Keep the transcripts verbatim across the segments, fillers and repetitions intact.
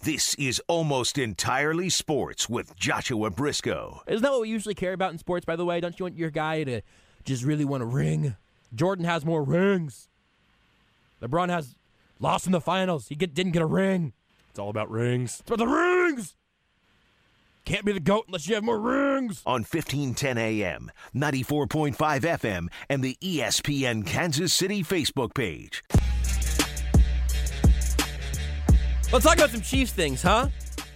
This is Almost Entirely Sports with Joshua Briscoe. Isn't that what we usually care about in sports, by the way? Don't you want your guy to just really want a ring? Jordan has more rings. LeBron has lost in the finals. He get, didn't get a ring. It's all about rings. It's about the rings! Can't be the GOAT unless you have more rings. On fifteen ten A M, ninety-four point five F M, and the E S P N Kansas City Facebook page. Let's talk about some Chiefs things, huh?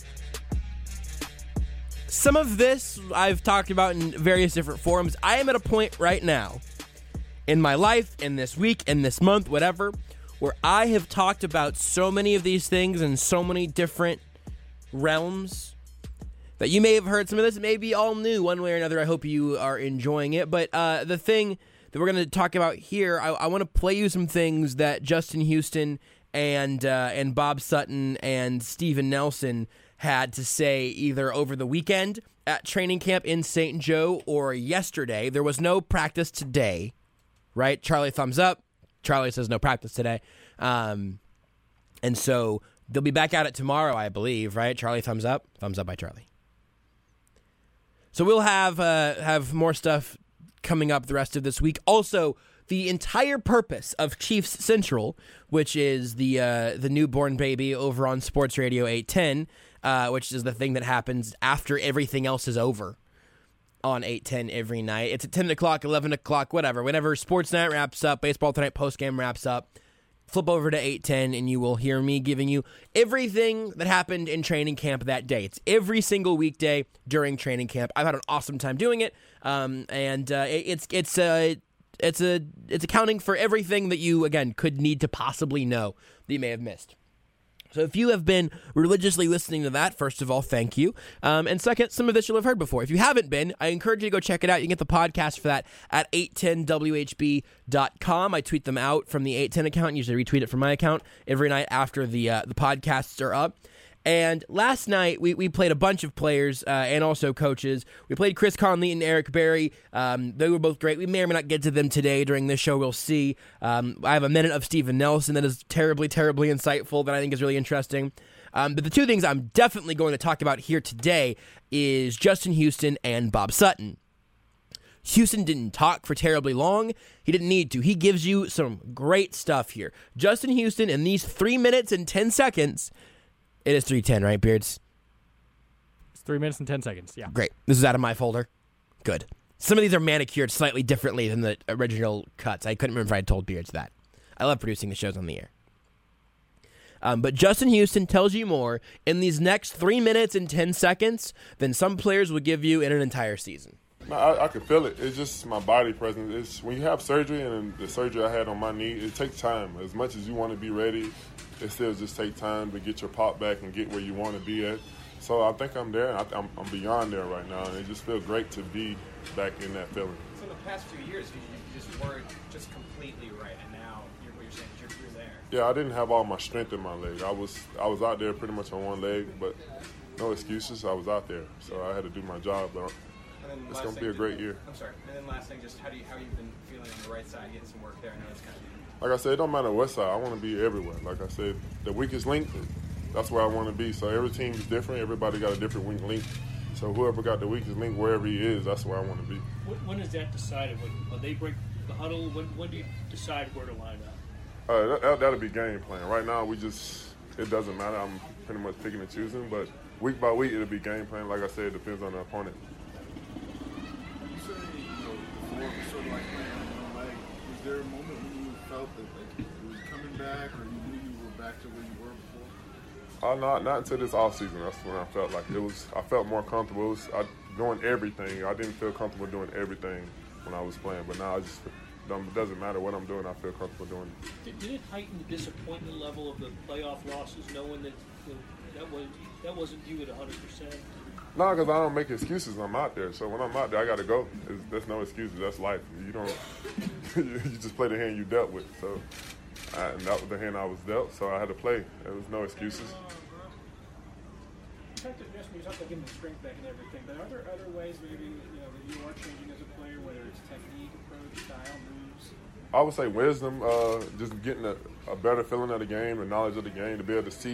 Some of this I've talked about in various different forums. I am at a point right now in my life, in this week, in this month, whatever, where I have talked about so many of these things in so many different realms that you may have heard some of this. It may be all new one way or another. I hope you are enjoying it. But uh, the thing that we're going to talk about here, I, I want to play you some things that Justin Houston and uh, and Bob Sutton and Steven Nelson had to say either over the weekend at training camp in Saint Joe or yesterday. There was no practice today, right? Charlie, thumbs up. Charlie says no practice today. Um, and so they'll be back at it tomorrow, I believe, right? Charlie, thumbs up. Thumbs up by Charlie. So we'll have uh, have more stuff coming up the rest of this week. Also, the entire purpose of Chiefs Central, which is the uh, the newborn baby over on Sports Radio eight ten, uh, which is the thing that happens after everything else is over on eight ten every night. It's at ten o'clock, eleven o'clock, whatever. Whenever Sports Night wraps up, Baseball Tonight postgame wraps up, flip over to eight ten and you will hear me giving you everything that happened in training camp that day. It's every single weekday during training camp. I've had an awesome time doing it, um, and uh, it, it's it's uh, it's a it's accounting for everything that you again could need to possibly know that you may have missed. So if you have been religiously listening to that, first of all, thank you. Um, and second, some of this you'll have heard before. If you haven't been, I encourage you to go check it out. You can get the podcast for that at eight ten W H B dot com. I tweet them out from the eight ten account. Usually retweet it from my account every night after the uh, the podcasts are up. And last night, we, we played a bunch of players uh, and also coaches. We played Chris Conley and Eric Berry. Um, they were both great. We may or may not get to them today during this show. We'll see. Um, I have a minute of Steven Nelson that is terribly, terribly insightful that I think is really interesting. Um, but the two things I'm definitely going to talk about here today is Justin Houston and Bob Sutton. Houston didn't talk for terribly long. He didn't need to. He gives you some great stuff here. Justin Houston, in these three minutes and ten seconds... It is three ten, right, Beards? It's three minutes and ten seconds, yeah. Great. This is out of my folder. Good. Some of these are manicured slightly differently than the original cuts. I couldn't remember if I had told Beards that. I love producing the shows on the air. Um, but Justin Houston tells you more in these next three minutes and ten seconds than some players would give you in an entire season. No, I, I can feel it. It's just my body presence. It's when you have surgery, and the surgery I had on my knee, it takes time. As much as you want to be ready, it still just takes time to get your pop back and get where you want to be at. So I think I'm there. I, I'm, I'm beyond there right now, and it just feels great to be back in that feeling. So in the past few years, you, you just weren't just completely right, and now you're, what you're saying is you're, you're there. Yeah, I didn't have all my strength in my leg. I was I was out there pretty much on one leg, but no excuses. I was out there, so I had to do my job. But it's going to be a great year. I'm sorry. And then last thing, just how do you how you been feeling on the right side, getting some work there? I know it's kind of. Like I said, it don't matter what side. I want to be everywhere. Like I said, the weakest link, that's where I want to be. So every team is different. Everybody got a different weak link. So whoever got the weakest link, wherever he is, that's where I want to be. When is that decided? When, when they break the huddle, when, when do you decide where to line up? Uh, that, that, that'll be game plan. Right now, we just, it doesn't matter. I'm pretty much picking and choosing. But week by week, it'll be game plan. Like I said, it depends on the opponent. You say, you know, before it was sort of like laying on one leg. Was there a moment when you felt that like it was coming back, or you knew you were back to where you were before? Uh, not not until this off season. That's when I felt like it was. I felt more comfortable. It was, I, doing everything. I didn't feel comfortable doing everything when I was playing. But now I just it doesn't matter what I'm doing. I feel comfortable doing it. Did, did it heighten the disappointment level of the playoff losses, knowing that you know, that was that wasn't you at one hundred percent? No, because I don't make excuses. I'm out there. So when I'm out there, I got to go. It's, there's no excuses. That's life. You don't. You just play the hand you dealt with. So, I, and that was the hand I was dealt. So I had to play. There was no excuses. You talked about, you talked about getting the strength back and everything, but are there other ways maybe you know that you are changing as a player, whether it's technique, approach, style, moves? I would say wisdom. Uh, just getting a, a better feeling of the game, the knowledge of the game, to be able to see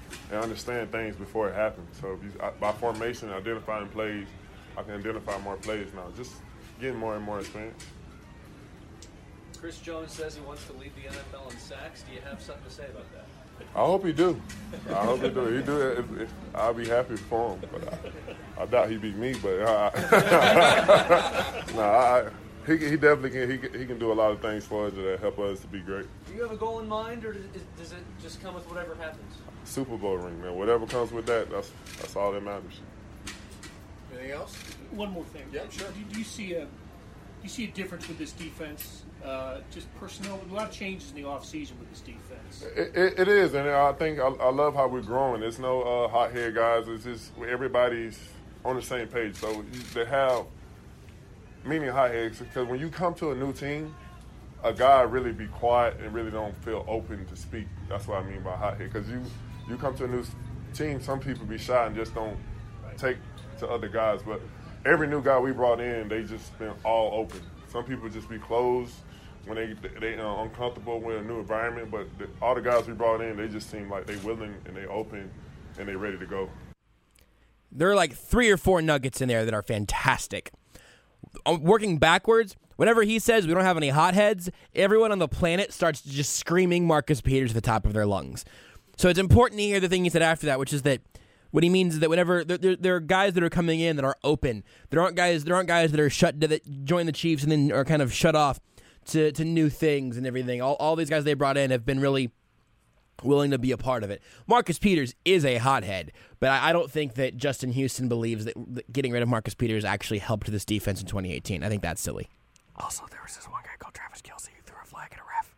and understand things before it happens. So if you, by formation, identifying plays, I can identify more plays now. Just getting more and more experience. Chris Jones says he wants to lead the N F L in sacks. Do you have something to say about that? I hope he do. I hope he do. He do it. If, if, I'll be happy for him. But I, I doubt he beat me. But uh, no, I, he he definitely can. He he can do a lot of things for us that help us to be great. Do you have a goal in mind, or does, does it just come with whatever happens? Super Bowl ring, man. Whatever comes with that, that's that's all that matters. Anything else? One more thing. Yeah, sure. Do, do you see a do you see a difference with this defense? Uh, just personnel, a lot of changes in the offseason with this defense. It, it, it is, and I think I, I love how we're growing. There's no uh, hothead guys. It's just everybody's on the same page. So they have, meaning hotheads, because when you come to a new team, a guy really be quiet and really don't feel open to speak. That's what I mean by hothead. Because you, you come to a new team, some people be shy and just don't take to other guys. But every new guy we brought in, they just been all open. Some people just be closed when they they uh, uncomfortable with a new environment, but the, all the guys we brought in, they just seem like they willing and they open and they ready to go. There are like three or four nuggets in there that are fantastic. Working backwards, whenever he says we don't have any hotheads, everyone on the planet starts just screaming Marcus Peters at the top of their lungs. So it's important to hear the thing he said after that, which is that what he means is that whenever there, there, there are guys that are coming in that are open, there aren't guys there aren't guys that are shut that join the Chiefs and then are kind of shut off to, to new things and everything. All all these guys they brought in have been really willing to be a part of it. Marcus Peters is a hothead, but I, I don't think that Justin Houston believes that, that getting rid of Marcus Peters actually helped this defense in twenty eighteen. I think that's silly. Also, there was this one guy called Travis Kelce who threw a flag at a ref.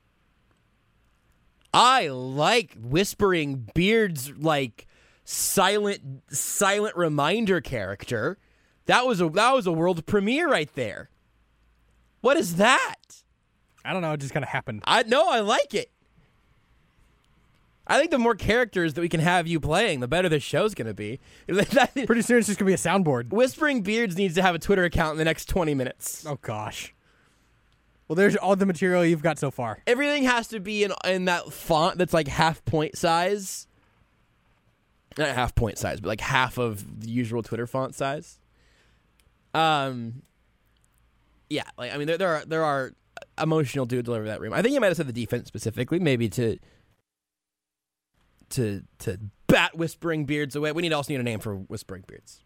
I like Whispering Beard's like silent silent reminder character. That was a that was a world premiere right there. What is that? I don't know. It just kind of happened. I know. I like it. I think the more characters that we can have you playing, the better the show's going to be. Pretty soon it's just going to be a soundboard. Whispering Beards needs to have a Twitter account in the next twenty minutes. Oh, gosh. Well, there's all the material you've got so far. Everything has to be in, in that font that's like half point size. Not half point size, but like half of the usual Twitter font size. Um, yeah, like I mean, there, there are there are emotional dudes all over that room. I think you might have said the defense specifically, maybe to to to bat Whispering Beards away. We need also need a name for Whispering Beards.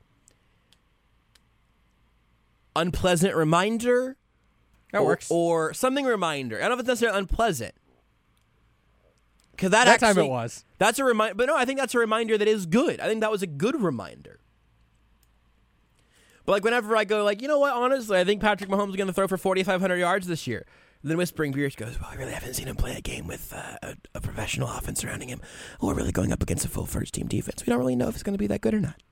Unpleasant reminder. That or, works. Or something reminder. I don't know if it's necessarily unpleasant. Because that, that actually, time it was. That's a reminder. But no, I think that's a reminder that is good. I think that was a good reminder. But like whenever I go, like, you know what, honestly, I think Patrick Mahomes is going to throw for forty-five hundred yards this year. Then Whispering Beards goes, well, I really haven't seen him play a game with uh, a, a professional offense surrounding him. Or really going up against a full first-team defense. We don't really know if it's going to be that good or not.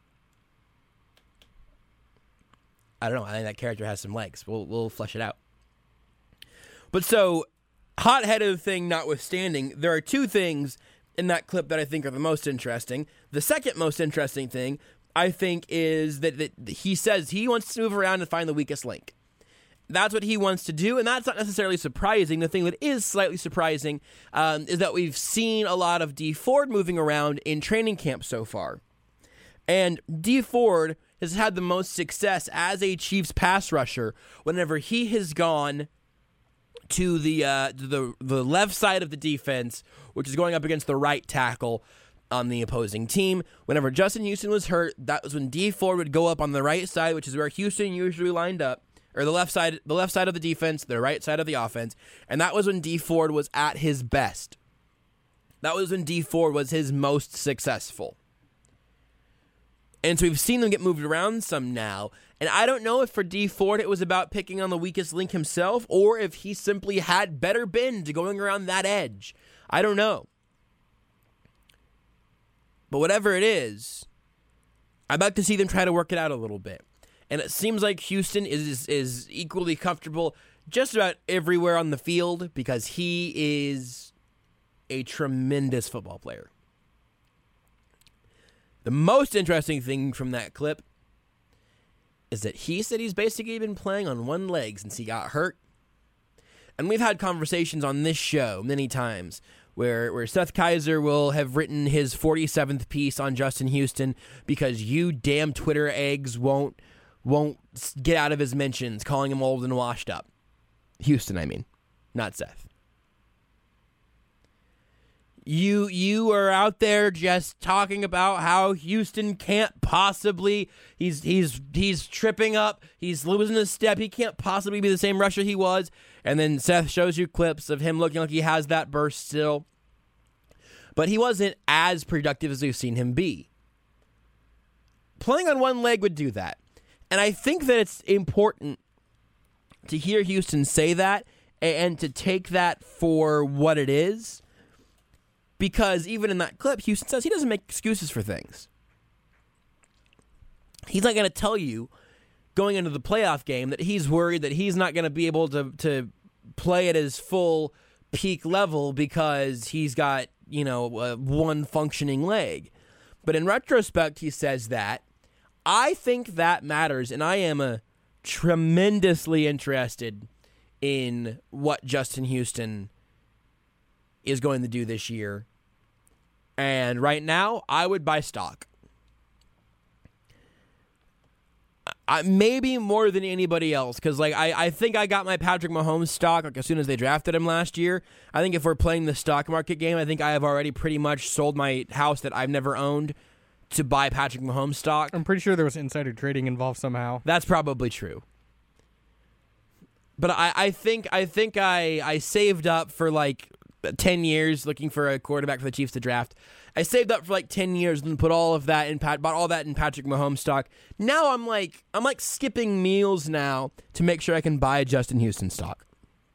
I don't know. I think that character has some legs. We'll we'll flesh it out. But so, hot-headed thing notwithstanding, there are two things in that clip that I think are the most interesting. The second most interesting thing, I think, is that, that he says he wants to move around and find the weakest link. That's what he wants to do, and that's not necessarily surprising. The thing that is slightly surprising um, is that we've seen a lot of Dee Ford moving around in training camp so far. And Dee Ford has had the most success as a Chiefs pass rusher whenever he has gone to the uh, to the the left side of the defense, which is going up against the right tackle on the opposing team. Whenever Justin Houston was hurt, that was when Dee Ford would go up on the right side, which is where Houston usually lined up, or the left side, the left side of the defense, the right side of the offense, and that was when Dee Ford was at his best. That was when Dee Ford was his most successful. And so we've seen them get moved around some now. And I don't know if for Dee Ford it was about picking on the weakest link himself or if he simply had better bend to going around that edge. I don't know. But whatever it is, I'd like to see them try to work it out a little bit. And it seems like Houston is is equally comfortable just about everywhere on the field because he is a tremendous football player. The most interesting thing from that clip is that he said he's basically been playing on one leg since he got hurt. And we've had conversations on this show many times where where Seth Kaiser will have written his forty-seventh piece on Justin Houston because you damn Twitter eggs won't won't get out of his mentions, calling him old and washed up. Houston, I mean, not Seth. You you are out there just talking about how Houston can't possibly he's he's he's tripping up, he's losing his step, he can't possibly be the same rusher he was. And then Seth shows you clips of him looking like he has that burst still. But he wasn't as productive as we've seen him be. Playing on one leg would do that. And I think that it's important to hear Houston say that and to take that for what it is. Because even in that clip, Houston says he doesn't make excuses for things. He's not going to tell you going into the playoff game that he's worried that he's not going to be able to, to play at his full peak level because he's got, you know, uh, one functioning leg. But in retrospect, he says that. I think that matters, and I am a tremendously interested in what Justin Houston is going to do this year. And right now, I would buy stock. I, maybe more than anybody else, because like I, I think I got my Patrick Mahomes stock like as soon as they drafted him last year. I think if we're playing the stock market game, I think I have already pretty much sold my house that I've never owned to buy Patrick Mahomes stock. I'm pretty sure there was insider trading involved somehow. That's probably true. But I, I think I think I I saved up for like ten years looking for a quarterback for the Chiefs to draft. I saved up for like ten years and put all of that in Pat, bought all that in Patrick Mahomes stock. Now I'm like I'm like skipping meals now to make sure I can buy Justin Houston stock.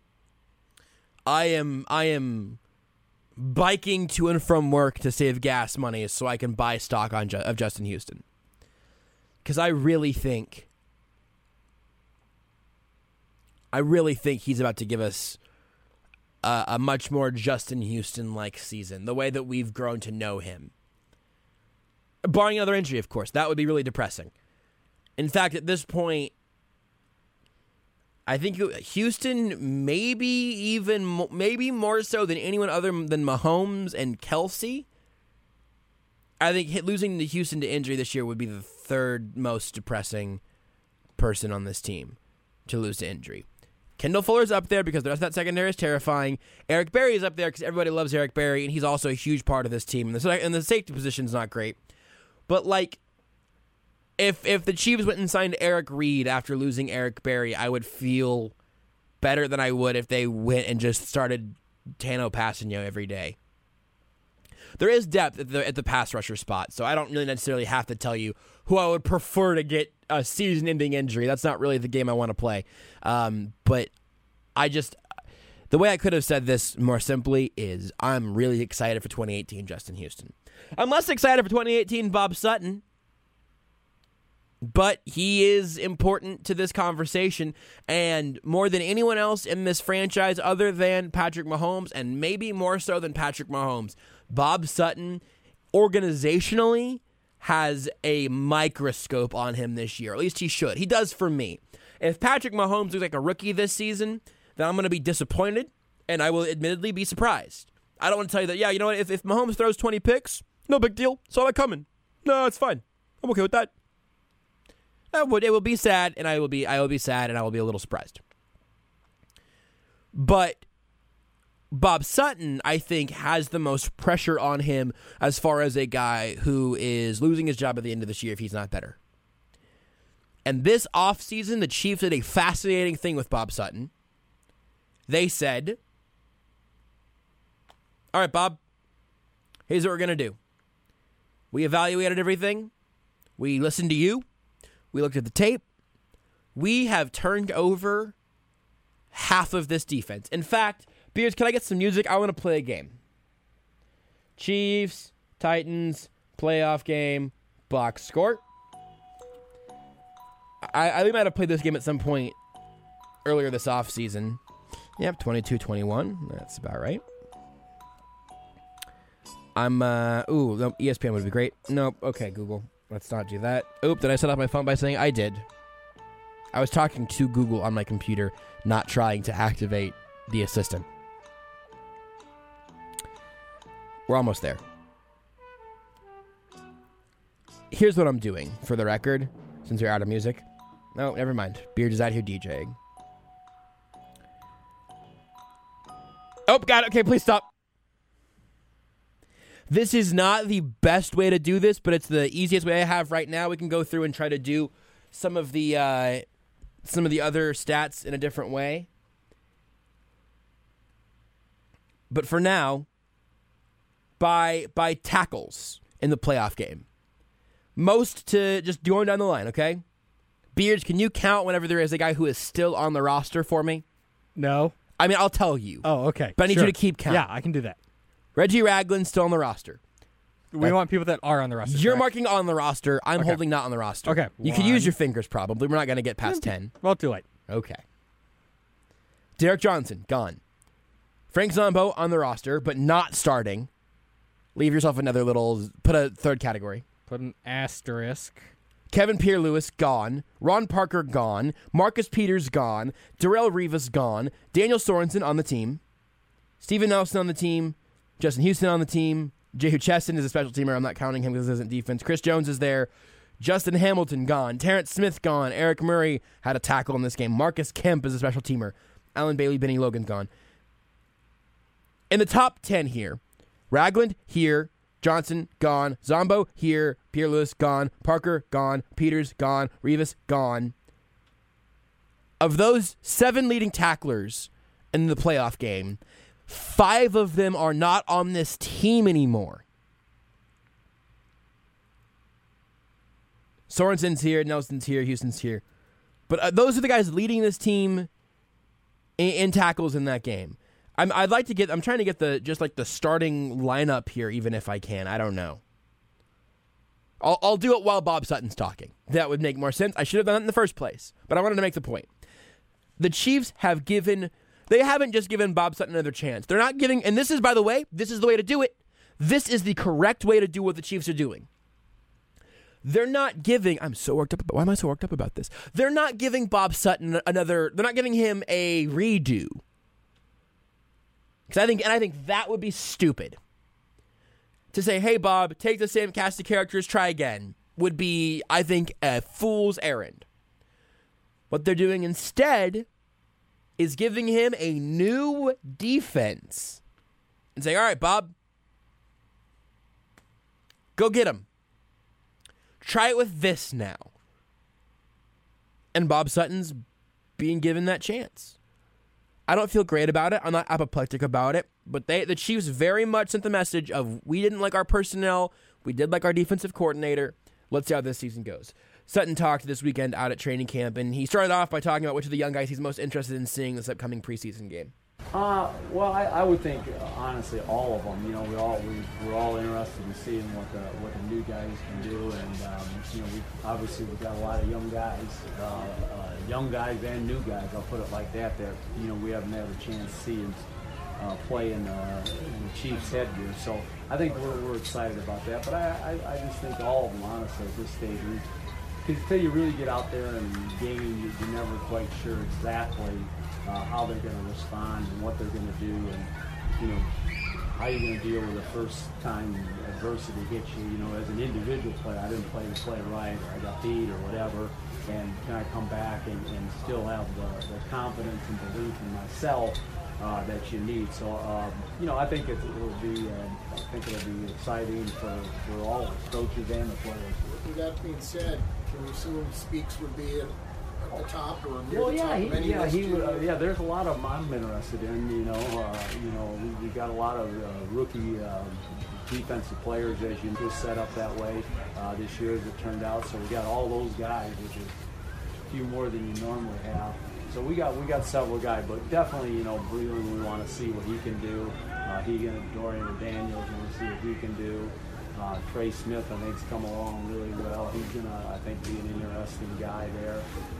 I am I am biking to and from work to save gas money so I can buy stock on of Justin Houston. Because I really think I really think he's about to give us a, a much more Justin Houston-like season, the way that we've grown to know him. Barring another injury, of course. That would be really depressing. In fact, at this point, I think Houston maybe even maybe more so than anyone other than Mahomes and Kelsey. I think losing to Houston to injury this year would be the third most depressing person on this team to lose to injury. Kendall Fuller's up there because the rest of that secondary is terrifying. Eric Berry is up there because everybody loves Eric Berry, and he's also a huge part of this team. And the, and the safety position is not great. But, like, if if the Chiefs went and signed Eric Reed after losing Eric Berry, I would feel better than I would if they went and just started Tano Passanio every day. There is depth at the, at the pass rusher spot, so I don't really necessarily have to tell you who I would prefer to get a season-ending injury. That's not really the game I want to play. Um, but I just, the way I could have said this more simply is I'm really excited for twenty eighteen Justin Houston. I'm less excited for twenty eighteen Bob Sutton, but he is important to this conversation, and more than anyone else in this franchise other than Patrick Mahomes, and maybe more so than Patrick Mahomes, Bob Sutton, organizationally, has a microscope on him this year. At least he should. He does for me. If Patrick Mahomes looks like a rookie this season, then I'm going to be disappointed, and I will admittedly be surprised. I don't want to tell you that, yeah, you know what, if, if Mahomes throws twenty picks, no big deal. Saw that coming. No, it's fine. I'm okay with that. It will, it will be sad, and I will be I will be sad, and I will be a little surprised. But Bob Sutton, I think, has the most pressure on him as far as a guy who is losing his job at the end of this year if he's not better. And this offseason, the Chiefs did a fascinating thing with Bob Sutton. They said, all right, Bob, here's what we're going to do. We evaluated everything. We listened to you. We looked at the tape. We have turned over half of this defense. In fact, Beers, can I get some music? I want to play a game. Chiefs, Titans, playoff game, box score. I, I might have played this game at some point earlier this offseason. Yep, twenty-two twenty-one. That's about right. I'm, uh, ooh, no, E S P N would be great. Nope, okay, Google. Let's not do that. Oop, did I set off my phone by saying I did? I was talking to Google on my computer, not trying to activate the assistant. We're almost there. Here's what I'm doing, for the record, since we're out of music. No, never mind. Beard is out here DJing. Oh, got it. Okay, please stop. This is not the best way to do this, but it's the easiest way I have right now. We can go through and try to do some of the uh, some of the other stats in a different way. But for now, by by tackles in the playoff game. Most to just going down the line, okay? Beards, can you count whenever there is a guy who is still on the roster for me? No. I mean, I'll tell you. Oh, okay. But I need sure. you to keep count. Yeah, I can do that. Reggie Ragland's still on the roster. We Uh, want people that are on the roster. You're correct? marking on the roster. I'm Okay. holding not on the roster. Okay. You can One. use your fingers probably. We're not going to get past ten. Well, too late. Okay. Derek Johnson, gone. Frank Zombo on the roster, but not starting. Leave yourself another little, put a third category. Put an asterisk. Kevin Pierre-Louis, gone. Ron Parker, gone. Marcus Peters, gone. Darrell Rivas, gone. Daniel Sorensen on the team. Steven Nelson on the team. Justin Houston on the team. Jehu Chesson is a special teamer. I'm not counting him because this isn't defense. Chris Jones is there. Justin Hamilton, gone. Terrence Smith, gone. Eric Murray had a tackle in this game. Marcus Kemp is a special teamer. Alan Bailey, Benny Logan, gone. In the top ten here, Ragland, here. Johnson, gone. Zombo, here. Pierre-Louis, gone. Parker, gone. Peters, gone. Rivas, gone. Of those seven leading tacklers in the playoff game, five of them are not on this team anymore. Sorensen's here. Nelson's here. Houston's here. But uh, those are the guys leading this team in, in tackles in that game. I'm, I'd like to get. I'm trying to get the just like the starting lineup here, even if I can. I don't know. I'll, I'll do it while Bob Sutton's talking. That would make more sense. I should have done it in the first place, but I wanted to make the point. The Chiefs have given. They haven't just given Bob Sutton another chance. They're not giving. And this is, by the way, this is the way to do it. This is the correct way to do what the Chiefs are doing. They're not giving. I'm so worked up. Why am I so worked up about this? They're not giving Bob Sutton another. They're not giving him a redo. Because I think, and I think that would be stupid. To say, hey, Bob, take the same cast of characters, try again, would be, I think, a fool's errand. What they're doing instead is giving him a new defense. And saying, all right, Bob, go get him. Try it with this now. And Bob Sutton's being given that chance. I don't feel great about it. I'm not apoplectic about it. But they, the Chiefs very much sent the message of, we didn't like our personnel. We did like our defensive coordinator. Let's see how this season goes. Sutton talked this weekend out at training camp, and he started off by talking about which of the young guys he's most interested in seeing this upcoming preseason game. Uh, well, I, I would think, uh, honestly, all of them. You know, we all we, we're all interested in seeing what the what the new guys can do, and um, you know, we obviously we've got a lot of young guys, uh, uh, young guys and new guys. I'll put it like that. That you know we haven't had a chance to see and uh, play in, uh, in the Chiefs headgear. So I think we're we're excited about that. But I, I, I just think all of them, honestly, at this stage, until you really get out there and game, you're never quite sure exactly. Uh, how they're going to respond and what they're going to do, and you know how you're going to deal with the first time adversity hits you. You know, as an individual player, I didn't play the play right, or I got beat, or whatever. And can I come back and, and still have the, the confidence and belief in myself uh, that you need? So, um, you know, I think it will be. Uh, I think it'll be exciting for, for all of us, coaches and the players. With that being said, can we assume Speaks would be at the top or near well, the yeah, top he, of any yeah, list he, you- uh, yeah. There's a lot of them I'm interested in. You know, uh, you know, we, we got a lot of uh, rookie uh, defensive players as you just set up that way uh, this year as it turned out. So we got all those guys, which is a few more than you normally have. So we got we got several guys, but definitely, you know, Breland, we want to see what he can do. Uh, he and Dorian or Daniels, we want to see what he can do. Uh, Trey Smith, I think, has come along really well. He's going to, I think, be an interesting guy there.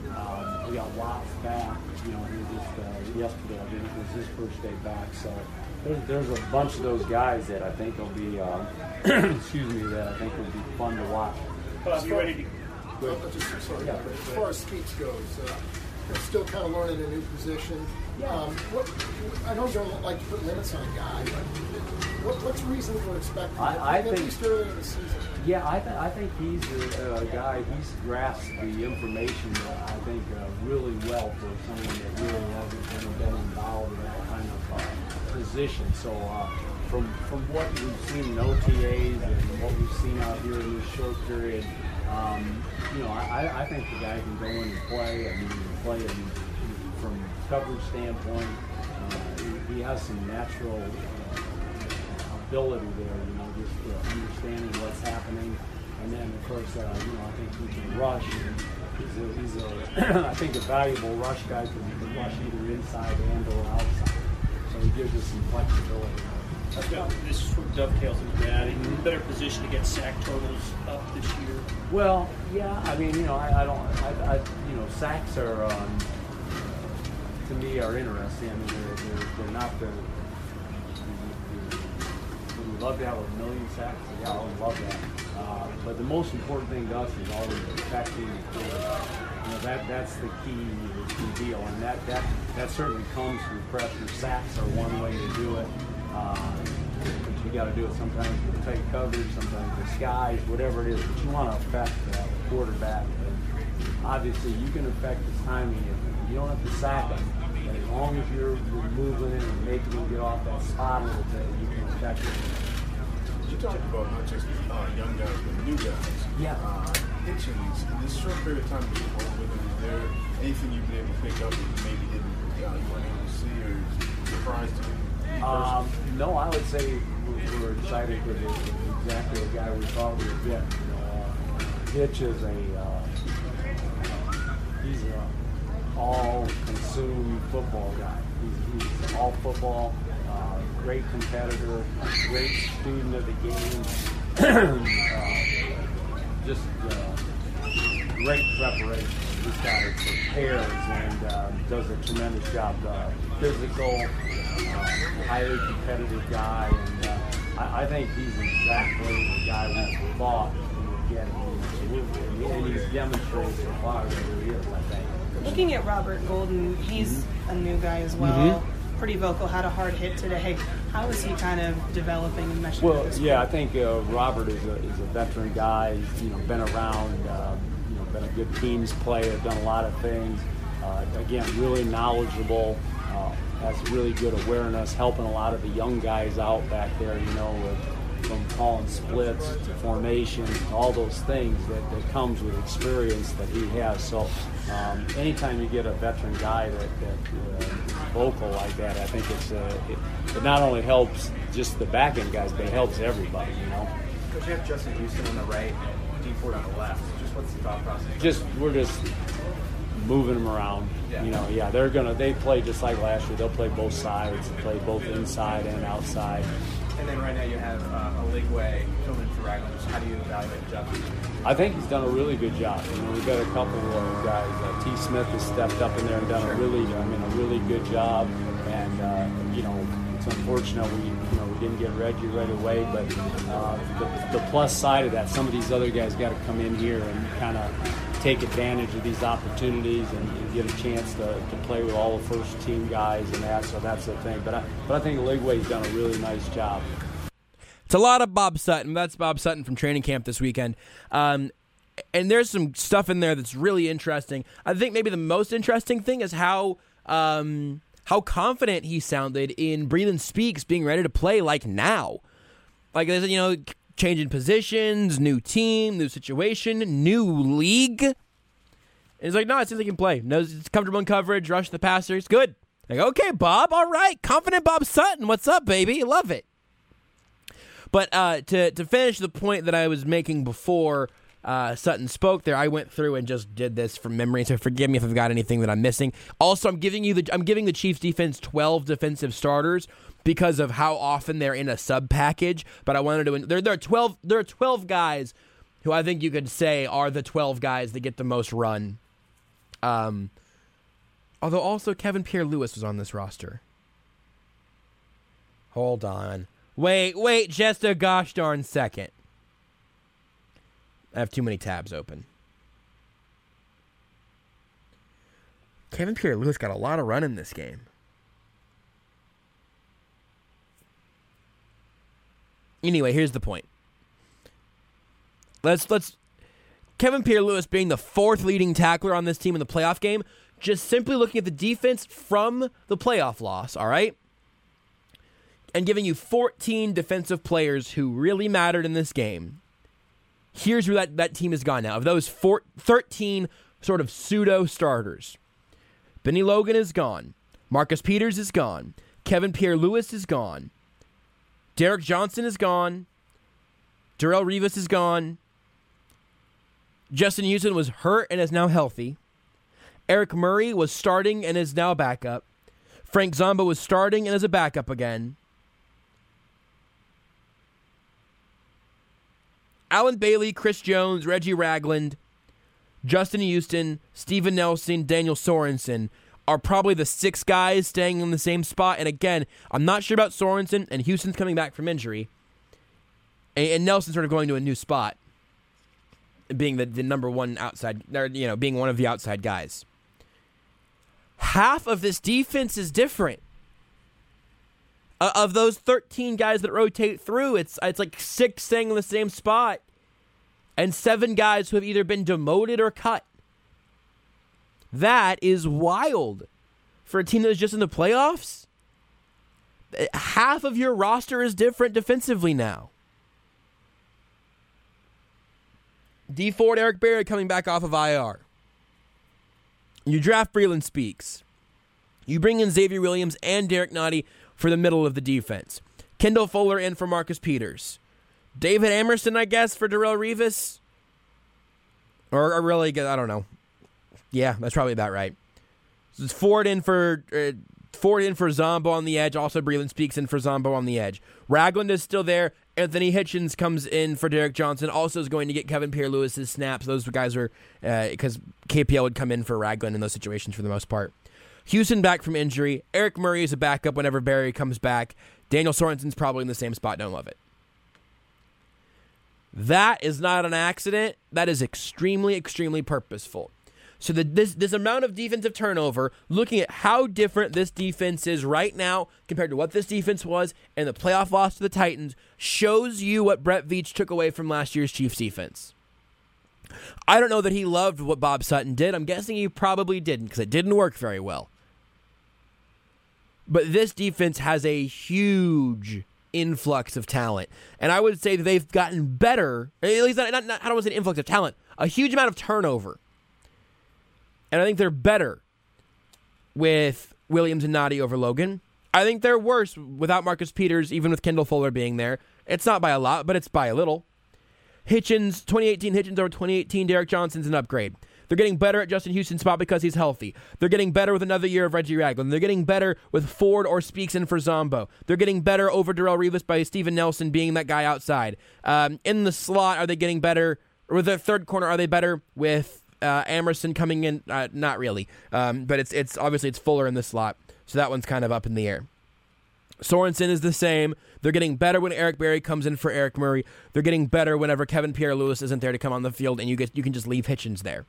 Um, we got Watts back. You know, he was just, uh, yesterday, I think, was his first day back. So there's, there's a bunch of those guys that I think will be, uh, excuse me, that I think will be fun to watch. As you far- ready to Well, just, sorry, Yeah. but as far as Speaks goes, uh, they're still kind of learning a new position. Yeah. Um, what, I know you don't like to put limits on a guy, but what, what's reasonable to expect? I- I at think- least early in the season. Yeah, I, th- I think he's a, a guy, he's grasped the information, uh, I think, uh, really well for someone that really hasn't kind of been involved in that kind of uh, position. So uh, from from what we've seen in O T As and what we've seen out here in this short period, um, you know, I, I think the guy can go in and play. I mean, he can play in, from coverage standpoint. Uh, he, he has some natural uh, ability there, you know, just uh, understanding what's happening. And then, of course, uh, you know, I think he can rush. And he's a, he's a I think, a valuable rush guy because he can rush either inside and or outside. So he gives us some flexibility. This sort of dovetails into that. He's in a better position to get sack totals up this year. Well, yeah, I mean, you know, I, I don't, I, I, you know, sacks are, um, to me, are interesting. I mean, they're, they're, they're not the, would we love to have a million sacks? Yeah, I would love that. Uh, but the most important thing to us is always protecting the quarterback. You know, that, that's the key, the key deal. And that, that, that certainly comes through pressure. Sacks are one way to do it. Uh, but you got to do it sometimes with tight coverage, sometimes with skies, whatever it is. But you want to affect uh, the quarterback. And obviously, you can affect his timing. You don't have to sack him. But as long as you're, you're moving it and making him get off that spot a little bit, you can affect him. You talked about not just uh, young guys, but new guys. Yeah. Uh, Hitchens, in this short period of time that you've worked with him, is there anything you've been able to pick up that you maybe didn't, uh, you weren't able to see or surprised you? Um, no, I would say we're, we're excited with it. Exactly the guy we thought we would get. You know, uh, Hitch is a uh, he's a all-consumed football guy. He's, he's all football, uh, great competitor, great student of the game. uh, just uh, great preparation. This guy prepares and uh, does a tremendous job. Uh, physical, uh, highly competitive guy, and uh, I, I think he's exactly the guy we thought we would get. And, and he's demonstrated so far that he is, I think. Looking at Robert Golden, he's a new guy as well. Mm-hmm. Pretty vocal, had a hard hit today. How is he kind of developing and meshing Well, with this yeah, I group? think uh, Robert is a, is a veteran guy. He's, you know, been around, uh, you know, been a good teams player, done a lot of things. Uh, again, really knowledgeable, uh, has really good awareness, helping a lot of the young guys out back there, you know, with, from calling splits to formation, all those things that, that comes with experience that he has. So um, anytime you get a veteran guy that, that uh, is vocal like that, I think it's uh, it, it not only helps just the back end guys, but it helps everybody, you know. Coach, you have Justin Houston on the right, D Ford on the left. Just what's the thought process? Just we're just moving them around. Yeah. You know, yeah, they're gonna they play just like last year. They'll play both sides, play both inside and outside. And then right now you have uh, Oligwe filling for Ragland. How do you evaluate Justin? I think he's done a really good job. You know, we've got a couple of guys. Uh, T. Smith has stepped up in there and done a really, I mean, a really good job. And uh, you know, it's unfortunate we, you know, we didn't get Reggie right away. But uh, the, the plus side of that, some of these other guys got to come in here and kind of take advantage of these opportunities and, and get a chance to, to play with all the first team guys and that. So that's the thing. But I, but I think Oligwe's done a really nice job. It's a lot of Bob Sutton. That's Bob Sutton from training camp this weekend. Um, and there's some stuff in there that's really interesting. I think maybe the most interesting thing is how um, how confident he sounded in Breland Speaks being ready to play like now. Like, there's, you know, changing positions, new team, new situation, new league. And he's like, no, it seems like he can play. Knows it's comfortable in coverage, rush the passer. It's good. Like, okay, Bob, all right. Confident Bob Sutton. What's up, baby? Love it. But uh, to to finish the point that I was making before uh, Sutton spoke there, I went through and just did this from memory. So forgive me if I've got anything that I'm missing. Also, I'm giving you the I'm giving the Chiefs defense twelve defensive starters because of how often they're in a sub package. But I wanted to there there are twelve there are twelve guys who I think you could say are the twelve guys that get the most run. Um, although also Kevin Pierre-Louis was on this roster. Hold on. Wait, wait, just a gosh darn second. I have too many tabs open. Kevin Pierre-Louis got a lot of run in this game. Anyway, here's the point. Let's let's Kevin Pierre-Louis being the fourth leading tackler on this team in the playoff game, just simply looking at the defense from the playoff loss, all right? And giving you fourteen defensive players who really mattered in this game. Here's where that, that team has gone now. Of those four, thirteen sort of pseudo-starters, Benny Logan is gone. Marcus Peters is gone. Kevin Pierre-Louis is gone. Derek Johnson is gone. Darrelle Revis is gone. Justin Houston was hurt and is now healthy. Eric Murray was starting and is now backup. Frank Zombo was starting and is a backup again. Alan Bailey, Chris Jones, Reggie Ragland, Justin Houston, Steven Nelson, Daniel Sorensen are probably the six guys staying in the same spot. And again, I'm not sure about Sorensen, and Houston's coming back from injury. And, and Nelson's sort of going to a new spot, being the, the number one outside, or, you know, being one of the outside guys. Half of this defense is different. Uh, of those thirteen guys that rotate through, it's it's like six staying in the same spot, and seven guys who have either been demoted or cut. That is wild for a team that was just in the playoffs. Half of your roster is different defensively now. D Ford, Eric Berry coming back off of I R. You draft Breeland Speaks. You bring in Xavier Williams and Derek Nottie for the middle of the defense. Kendall Fuller in for Marcus Peters. David Amerson, I guess, for Darrelle Revis. Or, or really, I don't know. Yeah, that's probably about right. So it's Ford in for uh, Ford in for Zombo on the edge. Also, Breeland Speaks in for Zombo on the edge. Ragland is still there. Anthony Hitchens comes in for Derek Johnson. Also is going to get Kevin Pierre-Louis' snaps. Those guys are, because uh, K P L would come in for Ragland in those situations for the most part. Houston back from injury. Eric Murray is a backup whenever Barry comes back. Daniel Sorensen's probably in the same spot. Don't love it. That is not an accident. That is extremely, extremely purposeful. So the, this this amount of defensive turnover, looking at how different this defense is right now compared to what this defense was in the playoff loss to the Titans, shows you what Brett Veach took away from last year's Chiefs defense. I don't know that he loved what Bob Sutton did. I'm guessing he probably didn't, because it didn't work very well. But this defense has a huge influx of talent. And I would say that they've gotten better, at least not, not, not I don't want to say an influx of talent, a huge amount of turnover. And I think they're better with Williams and Nottie over Logan. I think they're worse without Marcus Peters, even with Kendall Fuller being there. It's not by a lot, but it's by a little. Hitchens, twenty eighteen Hitchens over twenty eighteen Derek Johnson's an upgrade. They're getting better at Justin Houston's spot because he's healthy. They're getting better with another year of Reggie Ragland. They're getting better with Ford or Speaks in for Zombo. They're getting better over Darrelle Revis by Steven Nelson being that guy outside. Um, in the slot, are they getting better? Or with the third corner, are they better with uh, Amerson coming in? Uh, not really. Um, but it's it's obviously it's Fuller in the slot. So that one's kind of up in the air. Sorensen is the same. They're getting better when Eric Berry comes in for Eric Murray. They're getting better whenever Kevin Pierre-Louis isn't there to come on the field, and you get you can just leave Hitchens there.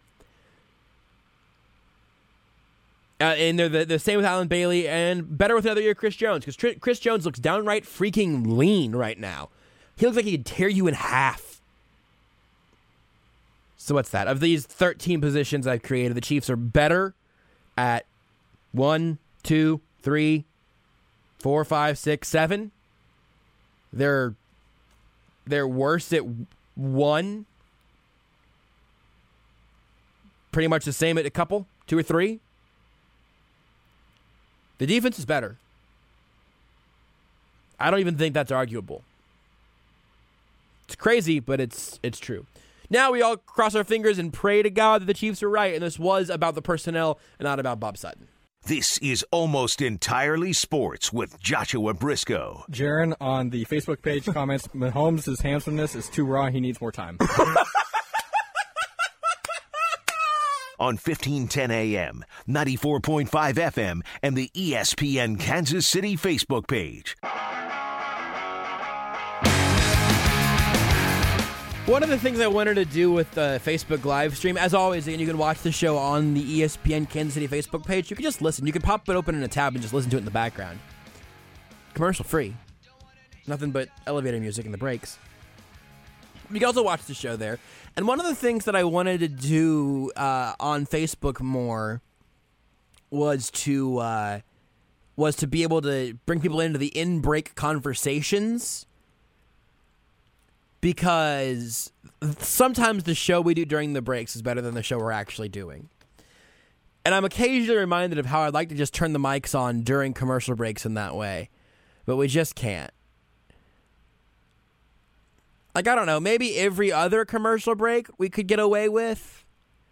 Uh, and they're the, the same with Alan Bailey, and better with another year Chris Jones, because Tr- Chris Jones looks downright freaking lean right now. He looks like he could tear you in half. So what's that? Of these thirteen positions I've created, the Chiefs are better at one, two, three, four, five, six, seven. They're they're worse at one. Pretty much the same at a couple, two or three. The defense is better. I don't even think that's arguable. It's crazy, but it's it's true. Now we all cross our fingers and pray to God that the Chiefs are right, and this was about the personnel and not about Bob Sutton. This is Almost Entirely Sports with Joshua Briscoe. Jaron on the Facebook page comments, Mahomes' handsomeness is too raw. He needs more time. On fifteen ten A M, ninety-four point five F M, and the E S P N Kansas City Facebook page. One of the things I wanted to do with the Facebook live stream, as always, and you can watch the show on the E S P N Kansas City Facebook page. You can just listen. You can pop it open in a tab and just listen to it in the background. Commercial free. Nothing but elevator music in the breaks. You can also watch the show there. And one of the things that I wanted to do uh, on Facebook more was to uh, was to be able to bring people into the in-break conversations. Because sometimes the show we do during the breaks is better than the show we're actually doing. And I'm occasionally reminded of how I'd like to just turn the mics on during commercial breaks in that way. But we just can't. Like, I don't know, maybe every other commercial break we could get away with.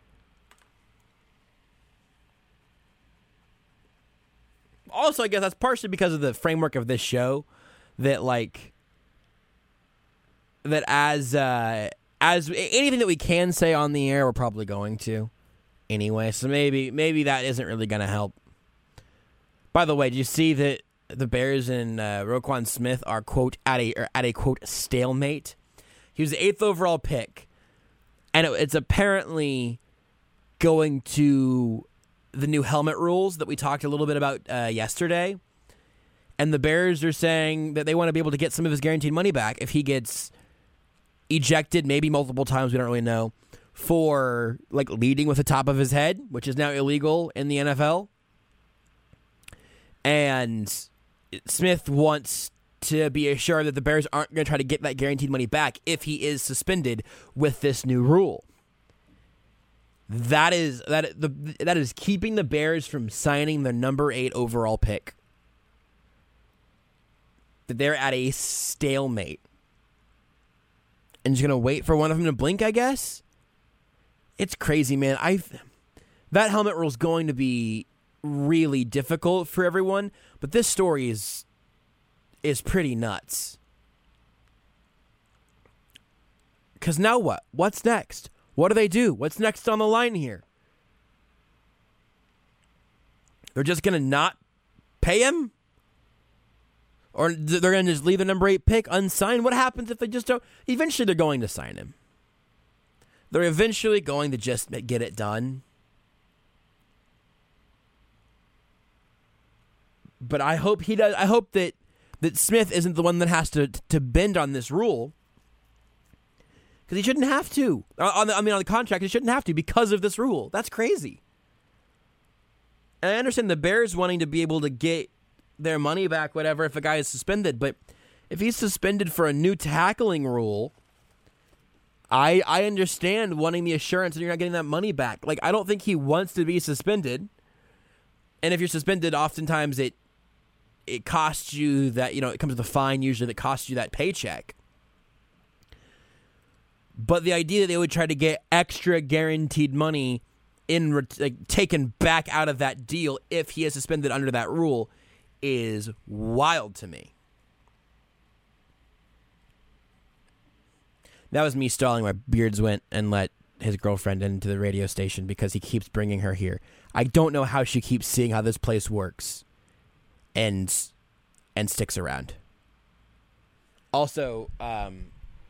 Also, I guess that's partially because of the framework of this show that, like... that as uh, as anything that we can say on the air, we're probably going to anyway. So maybe maybe that isn't really going to help. By the way, did you see that the Bears and uh, Roquan Smith are quote at a or at a quote stalemate? He was the eighth overall pick, and it, it's apparently going to the new helmet rules that we talked a little bit about uh, yesterday. And the Bears are saying that they want to be able to get some of his guaranteed money back if he gets ejected, maybe multiple times, we don't really know, for like leading with the top of his head, which is now illegal in the N F L. And Smith wants to be assured that the Bears aren't going to try to get that guaranteed money back if he is suspended with this new rule. That is that the that is keeping the Bears from signing the number eight overall pick. That they're at a stalemate. And just going to wait for one of them to blink, I guess? It's crazy, man. I That helmet rule is going to be really difficult for everyone, but this story is is pretty nuts. Because now what? What's next? What do they do? What's next on the line here? They're just going to not pay him? Or they're going to just leave the number eight pick unsigned? What happens if they just don't? Eventually, they're going to sign him. They're eventually going to just get it done. But I hope he does. I hope that, that Smith isn't the one that has to to bend on this rule. Because he shouldn't have to. On the, I mean, on the contract, he shouldn't have to because of this rule. That's crazy. And I understand the Bears wanting to be able to get their money back, whatever, if a guy is suspended. But if he's suspended for a new tackling rule, I I understand wanting the assurance that you're not getting that money back. Like, I don't think he wants to be suspended. And if you're suspended, oftentimes it it costs you that, you know, it comes with a fine usually that costs you that paycheck. But the idea that they would try to get extra guaranteed money in like, taken back out of that deal if he is suspended under that rule is wild to me. That was me stalling while Beards went and let his girlfriend into the radio station because he keeps bringing her here. I don't know how she keeps seeing how this place works and and sticks around. Also, um,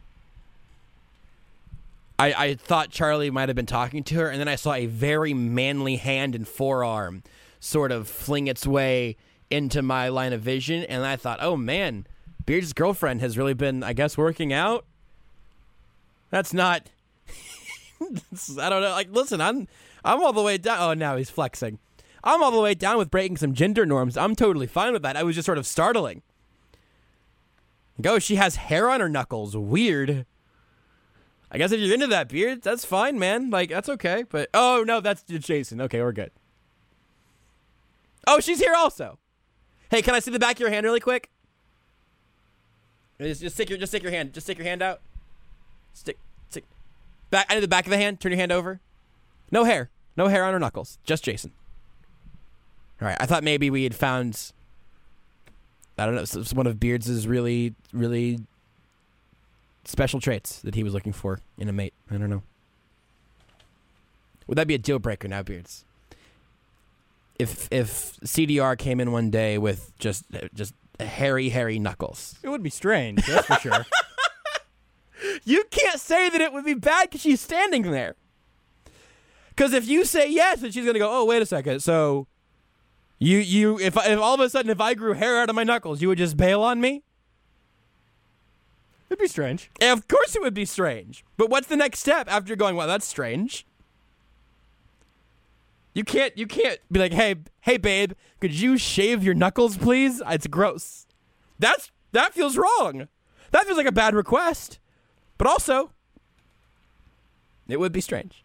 I, I thought Charlie might have been talking to her, and then I saw a very manly hand and forearm sort of fling its way into my line of vision, and I thought, oh man, Beards' girlfriend has really been, I guess, working out. That's not... I don't know. Like, listen, I'm I'm all the way down. Oh, now he's flexing. I'm all the way down with breaking some gender norms. I'm totally fine with that. I was just sort of startling. Go, she has hair on her knuckles. Weird. I guess if you're into that, Beard, that's fine, man. Like, that's okay. But, oh, no, that's Jason. Okay, we're good. Oh, she's here also. Hey, can I see the back of your hand really quick? Just, just stick your, just stick your hand. Just stick your hand out. Stick, stick. Back. I need the back of the hand. Turn your hand over. No hair. No hair on her knuckles. Just Jason. All right. I thought maybe we had found, I don't know, one of Beards' really, really special traits that he was looking for in a mate. I don't know. Would that be a deal breaker now, Beards? If if C D R came in one day with just just hairy, hairy knuckles. It would be strange, that's for sure. You can't say that it would be bad because she's standing there. Because if you say yes, then she's going to go, oh, wait a second. So you, you, if, if all of a sudden, if I grew hair out of my knuckles, you would just bail on me? It'd be strange. And of course it would be strange. But what's the next step after you're going, well, that's strange? You can't, you can't be like, hey, hey, babe, could you shave your knuckles, please? It's gross. That's, that feels wrong. That feels like a bad request. But also, it would be strange.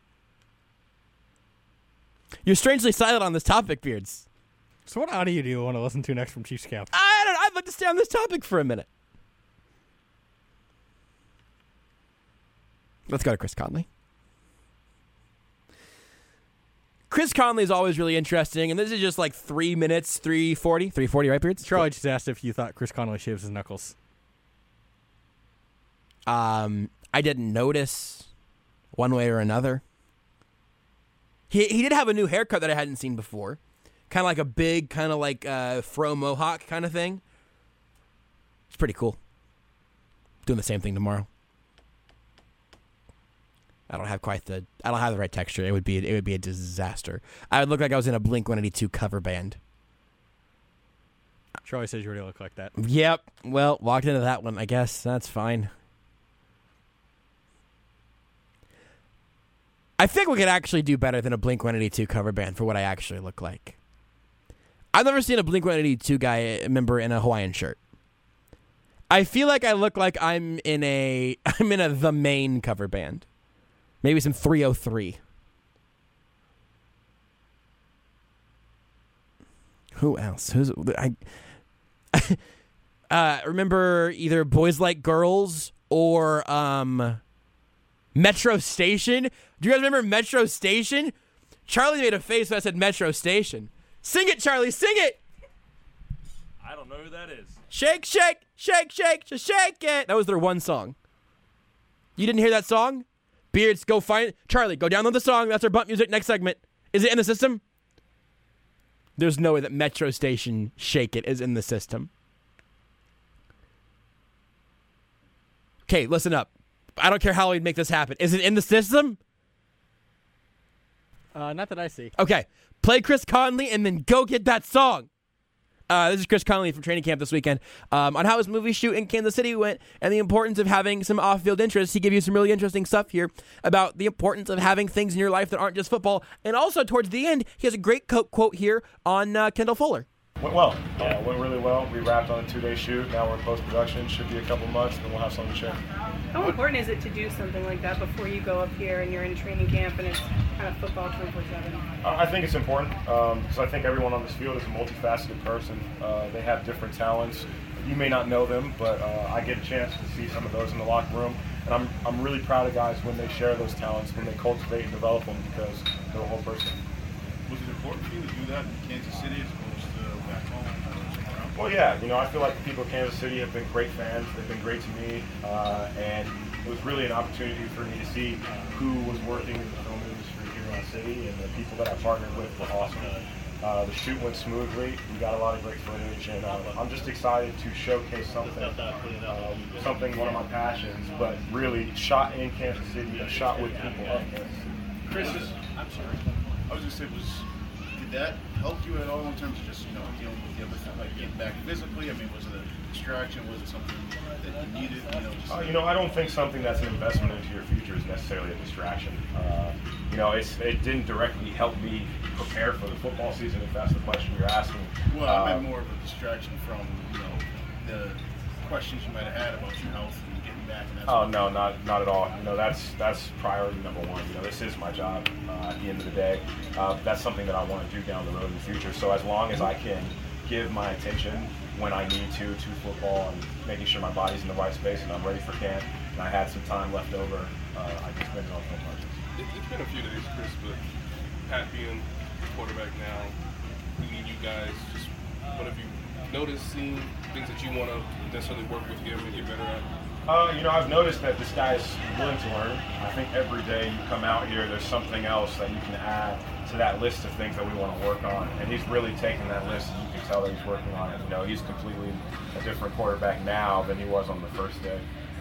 You're strangely silent on this topic, Beards. So what audio do you want to listen to next from Chiefs Camp? I don't know. I'd like to stay on this topic for a minute. Let's go to Chris Conley. Chris Conley is always really interesting, and this is just like three minutes, three forty, three forty, right, Beards? Charlie just asked if you thought Chris Conley shaves his knuckles. Um, I didn't notice one way or another. He he did have a new haircut that I hadn't seen before. Kind of like a big, kind of like uh, fro mohawk kind of thing. It's pretty cool. Doing the same thing tomorrow. I don't have quite the I don't have the right texture. It would be it would be a disaster. I would look like I was in a Blink one eighty-two cover band. Charlie says you already look like that. Yep. Well, walked into that one. I guess that's fine. I think we could actually do better than a Blink one eighty-two cover band for what I actually look like. I've never seen a Blink one eighty-two guy member in a Hawaiian shirt. I feel like I look like I'm in a I'm in a The Main cover band. Maybe some three oh three. Who else? Who's I uh, remember either Boys Like Girls or um, Metro Station. Do you guys remember Metro Station? Charlie made a face when I said Metro Station. Sing it, Charlie, sing it! I don't know who that is. Shake, shake, shake, shake, just shake it. That was their one song. You didn't hear that song? Beards, go find it. Charlie, go download the song. That's our bump music. Next segment. Is it in the system? There's no way that Metro Station Shake It is in the system. Okay, listen up. I don't care how we make this happen. Is it in the system? Uh, not that I see. Okay, play Chris Conley and then go get that song. Uh, this is Chris Conley from training camp this weekend um, on how his movie shoot in Kansas City went and the importance of having some off-field interests. He gave you some really interesting stuff here about the importance of having things in your life that aren't just football. And also, towards the end, he has a great co- quote here on uh, Kendall Fuller. Went well. Uh, went really well. We wrapped on a two-day shoot. Now we're in post-production. Should be a couple months, and then we'll have something to share. How important is it to do something like that before you go up here and you're in training camp and it's kind of football twenty-four seven? Uh, I think it's important um, because I think everyone on this field is a multifaceted person. Uh, they have different talents. You may not know them, but uh, I get a chance to see some of those in the locker room. And I'm, I'm really proud of guys when they share those talents, when they cultivate and develop them because they're a whole person. Was it important for you to do that in Kansas City as opposed to back home? Well, yeah, you know, I feel like the people of Kansas City have been great fans. They've been great to me, uh, and it was really an opportunity for me to see who was working in the film industry here in the city, and the people that I partnered with were awesome. Uh, the shoot went smoothly. We got a lot of great footage, and uh, I'm just excited to showcase something, um, something one of my passions, but really shot in Kansas City, a shot with people in Kansas City. Chris, is, I'm sorry. I was just saying, was did that help you at all in terms of just you know dealing with the other thing, like getting back physically? I mean, was it a distraction? Was it something that you needed? You know, just uh, you know, I don't think something that's an investment into your future is necessarily a distraction. Uh, you know, it's it didn't directly help me prepare for the football season, if that's the question you're asking. Well, I uh, meant more of a distraction from you know the questions you might have had about your health and getting back. And that Oh sort of no, not not at all. You know, that's that's priority number one. You know, this is my job. Uh, at the end of the day, uh, that's something that I want to do down the road in the future. So as long as I can give my attention when I need to to football and making sure my body's in the right space and I'm ready for camp, and I had some time left over, uh, I can spend it on film projects. It, it's been a few days, Chris, but Pat being the quarterback now, we need you guys. Just what have you noticed, seen things that you want to necessarily work with him and get better at? Uh, you know, I've noticed that this guy is willing to learn. I think every day you come out here, there's something else that you can add to that list of things that we want to work on. And he's really taken that list, and you can tell that he's working on it. You know, he's completely a different quarterback now than he was on the first day.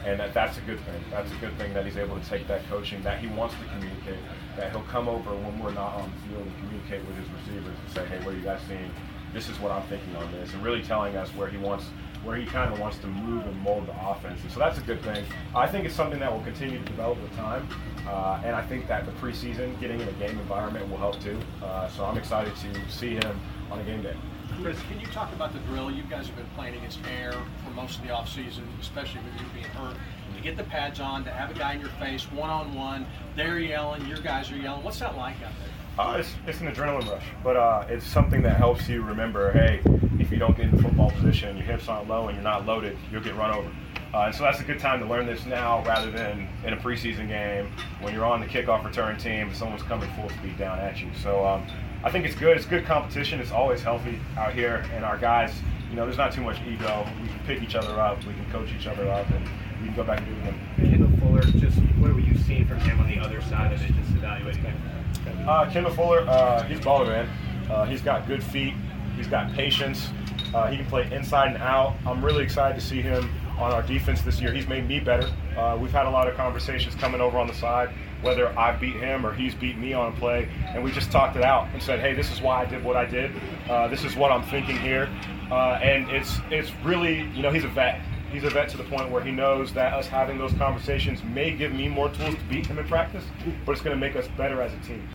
and that, that's a good thing. That's a good thing that he's able to take that coaching, that he wants to communicate, that he'll come over when we're not on the field and communicate with his receivers and say, hey, what are you guys seeing? This is what I'm thinking on this, and really telling us where he wants, where he kind of wants to move and mold the offense. And so that's a good thing. I think it's something that will continue to develop with time, uh, and I think that the preseason, getting in a game environment will help too. Uh, so I'm excited to see him on a game day. Chris, can you talk about the drill? You guys have been playing against air for most of the offseason, especially with you being hurt. To get the pads on, to have a guy in your face, one-on-one, they're yelling, your guys are yelling. What's that like out there? Uh, it's, it's an adrenaline rush, but uh, it's something that helps you remember, hey, if you don't get in football position, your hips aren't low and you're not loaded, you'll get run over. Uh, and so that's a good time to learn this now rather than in a preseason game when you're on the kickoff return team and someone's coming full speed down at you. So um, I think it's good. It's good competition. It's always healthy out here. And our guys, you know, there's not too much ego. We can pick each other up. We can coach each other up, and we can go back and do it again. Kendall Fuller, just what were you seeing from him on the other side of it, just evaluating him? Uh, Kendall Fuller, uh, he's a baller, man. Uh, he's got good feet. He's got patience. Uh, he can play inside and out. I'm really excited to see him on our defense this year. He's made me better. Uh, we've had a lot of conversations coming over on the side, whether I beat him or he's beat me on a play, and we just talked it out and said, hey, this is why I did what I did. Uh, this is what I'm thinking here. Uh, and it's it's really, you know, he's a vet. He's a vet to the point where he knows that us having those conversations may give me more tools to beat him in practice, but it's going to make us better as a team.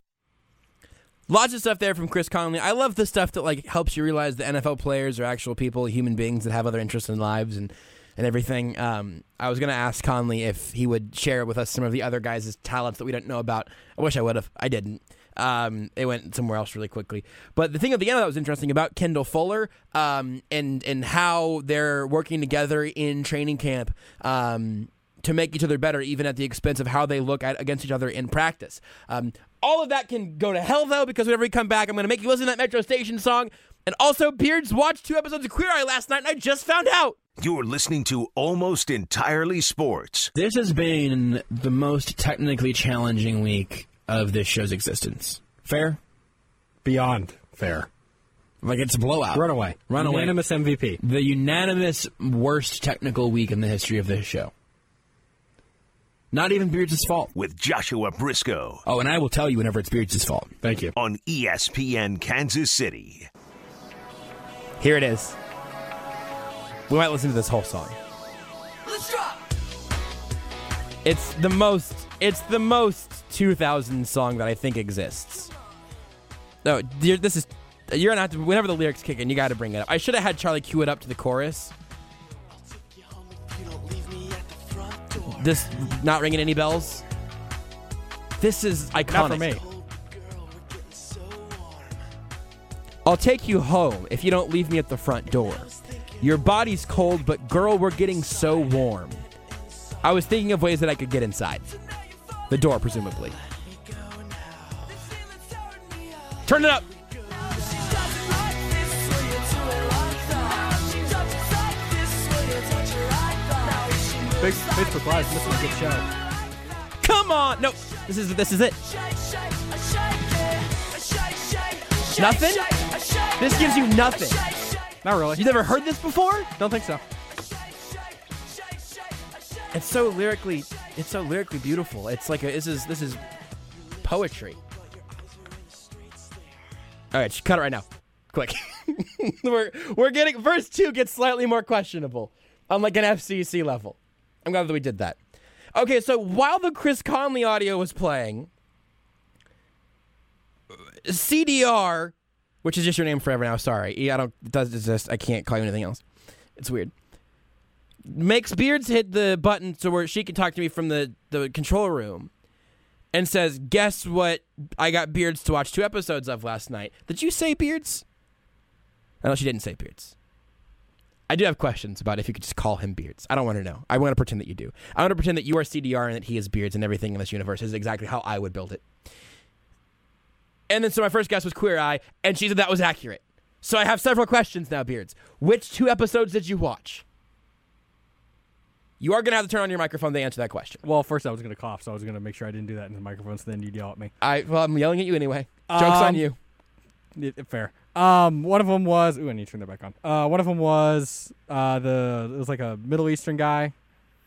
Lots of stuff there from Chris Conley. I love the stuff that like helps you realize that N F L players are actual people, human beings that have other interests in lives and, and everything. Um, I was going to ask Conley if he would share with us some of the other guys' talents that we don't know about. I wish I would have. I didn't. Um, it went somewhere else really quickly. But the thing at the end that was interesting about Kendall Fuller um, and, and how they're working together in training camp um, to make each other better, even at the expense of how they look at against each other in practice. Um, all of that can go to hell, though, because whenever we come back, I'm going to make you listen to that Metro Station song. And also, Beards watched two episodes of Queer Eye last night, and I just found out. You're listening to Almost Entirely Sports. This has been the most technically challenging week of this show's existence. Fair? Beyond fair. Like, it's a blowout. Runaway. Runaway. Unanimous M V P. The unanimous worst technical week in the history of this show. Not even Beards' fault. With Joshua Briscoe. Oh, and I will tell you whenever it's Beards' fault. Thank you. On E S P N Kansas City. Here it is. We might listen to this whole song. Let's drop. It's the most, it's the most two thousand song that I think exists. No, dear, this is, you're gonna have to, whenever the lyrics kick in, you gotta bring it up. I should have had Charlie cue it up to the chorus. This not ringing any bells. This is iconic. Not for me. I'll take you home if you don't leave me at the front door. Your body's cold, but girl, we're getting so warm. I was thinking of ways that I could get inside. The door, presumably. Turn it up. Big Facebook Live, missing a good show. Come on! No, this is this is it. Nothing? This gives you nothing. Not really. You never heard this before? Don't think so. It's so lyrically, it's so lyrically beautiful. It's like a, this is this is poetry. All right, just cut it right now, quick. we're we're getting verse two gets slightly more questionable on like an F C C level. I'm glad that we did that. Okay, so while the Chris Conley audio was playing, C D R, which is just your name forever now. Sorry, I don't. It does exist. I can't call you anything else. It's weird. Makes Beards hit the button so where she can talk to me from the, the control room and says, guess what I got Beards to watch two episodes of last night. Did you say Beards? I know she didn't say Beards. I do have questions about if you could just call him Beards. I don't want to know. I want to pretend that you do. I want to pretend that you are C D R and that he is Beards and everything in this universe is exactly how I would build it. And then so my first guess was Queer Eye, and she said that was accurate. So I have several questions now, Beards. Which two episodes did you watch? You are going to have to turn on your microphone to answer that question. Well, first I was going to cough, so I was going to make sure I didn't do that in the microphone, so then you'd yell at me. I Well, I'm yelling at you anyway. Joke's um, on you. It, fair. Um, one of them was... Ooh, I need to turn that back on. Uh, one of them was uh, the... It was like a Middle Eastern guy.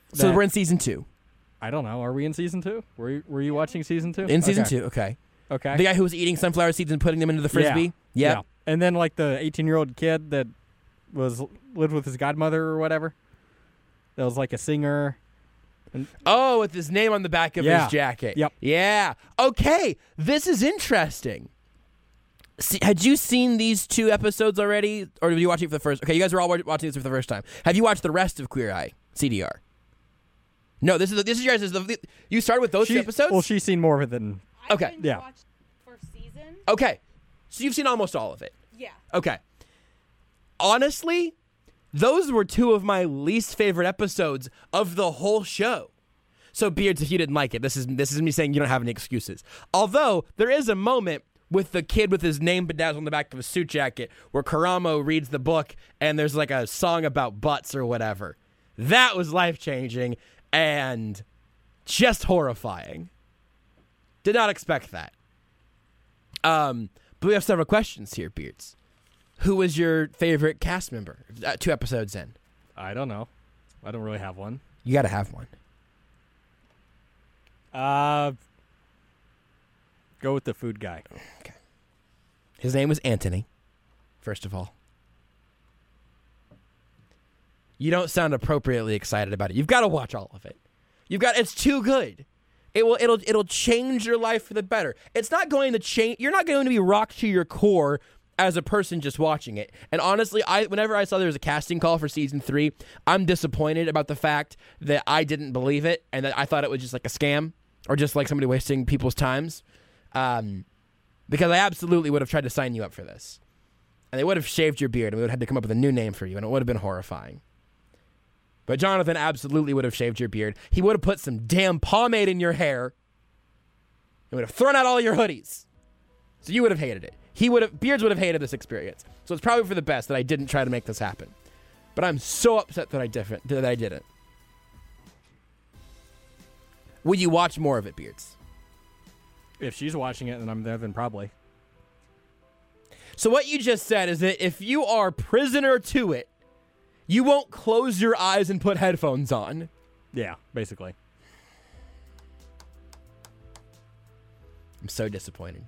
So that- we're in season two. I don't know. Are we in season two? Were you, were you watching season two? In season Okay. two, okay. Okay. The guy who was eating sunflower seeds and putting them into the frisbee. Yeah. Yep. Yeah. And then like the eighteen-year-old kid that was lived with his godmother or whatever. That was like a singer. And Oh, with his name on the back of Yeah. his jacket. Yep. Yeah. Okay. This is interesting. See, had you seen these two episodes already, or did you watch it for the first? Okay, you guys were all wa- watching this for the first time. Have you watched the rest of Queer Eye C D R? No, this is the, this is yours. This is the, you started with those she, two episodes. Well, she's seen more of it than. Okay. Yeah. Okay, so you've seen almost all of it. Yeah. Okay. Honestly, those were two of my least favorite episodes of the whole show. So Beards, if you didn't like it, this is this is me saying you don't have any excuses. Although there is a moment with the kid with his name bedazzled on the back of his suit jacket where Karamo reads the book and there's like a song about butts or whatever. That was life-changing and just horrifying. Did not expect that. Um, but we have several questions here, Beards. Who was your favorite cast member? Uh, two episodes in. I don't know. I don't really have one. You got to have one. Uh, go with the food guy. Okay. His name was Anthony, first of all. You don't sound appropriately excited about it. You've got to watch all of it. You've got it's too good. It will it'll it'll change your life for the better. It's not going to change. You're not going to be rocked to your core as a person just watching it. And honestly, I whenever I saw there was a casting call for season three, I'm disappointed about the fact that I didn't believe it and that I thought it was just like a scam or just like somebody wasting people's times. Um, because I absolutely would have tried to sign you up for this. And they would have shaved your beard and we would have had to come up with a new name for you and it would have been horrifying. But Jonathan absolutely would have shaved your beard. He would have put some damn pomade in your hair and would have thrown out all your hoodies. So you would have hated it. He would have Beards would have hated this experience. So it's probably for the best that I didn't try to make this happen. But I'm so upset that I different that I didn't. Will you watch more of it, Beards? If she's watching it and I'm there, then probably. So what you just said is that if you are prisoner to it, you won't close your eyes and put headphones on. Yeah, basically. I'm so disappointed.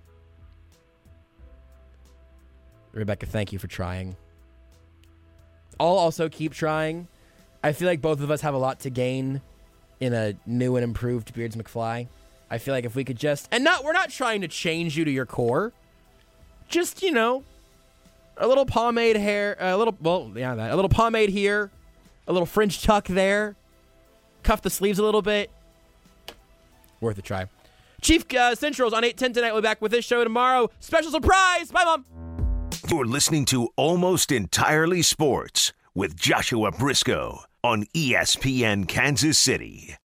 Rebecca, thank you for trying. I'll also keep trying. I feel like both of us have a lot to gain in a new and improved Beards McFly. I feel like if we could just... And not, we're not trying to change you to your core. Just, you know, a little pomade hair, a little, well, yeah, that, a little pomade here, a little French tuck there, cuff the sleeves a little bit. Worth a try. Chief uh, Central's on eight ten tonight. We'll be back with this show tomorrow. Special surprise. Bye, Mom. You're listening to Almost Entirely Sports with Joshua Briscoe on E S P N Kansas City.